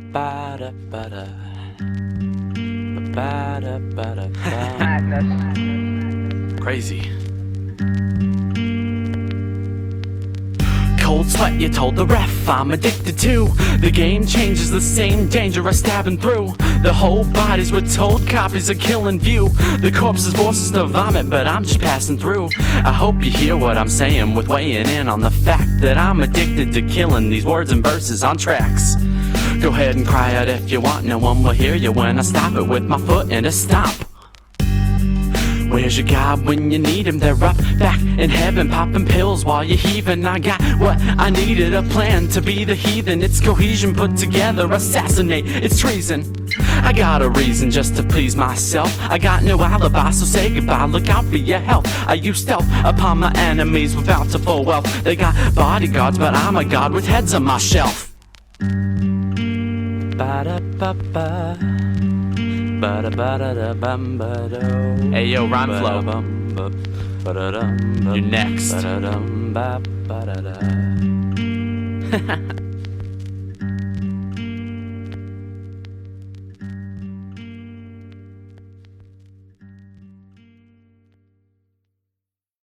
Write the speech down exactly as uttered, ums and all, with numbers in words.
Ba-da, ba-da. Ba-da, ba-da, ba. Crazy. Cold sweat, you told the ref I'm addicted to. The game changes, the same danger I stabbing through. The whole bodies with told copies of killing view. The corpses forces to vomit, but I'm just passing through. I hope you hear what I'm saying with weighing in on the fact that I'm addicted to killing these words and verses on tracks. Go ahead and cry out if you want, no one will hear you when I stop it with my foot in a stomp. Where's your God when you need him? They're up back in heaven, popping pills while you're heaving. I got what I needed, a plan to be the heathen. It's cohesion put together, assassinate, it's treason. I got a reason just to please myself. I got no alibi, so say goodbye, look out for your health. I use stealth upon my enemies with bountiful wealth. They got bodyguards, but I'm a god with heads on my shelf. Ba-da-ba-ba. Ba-da-ba-da-da-bum-ba-do. Hey yo, rhyme flow. You're next.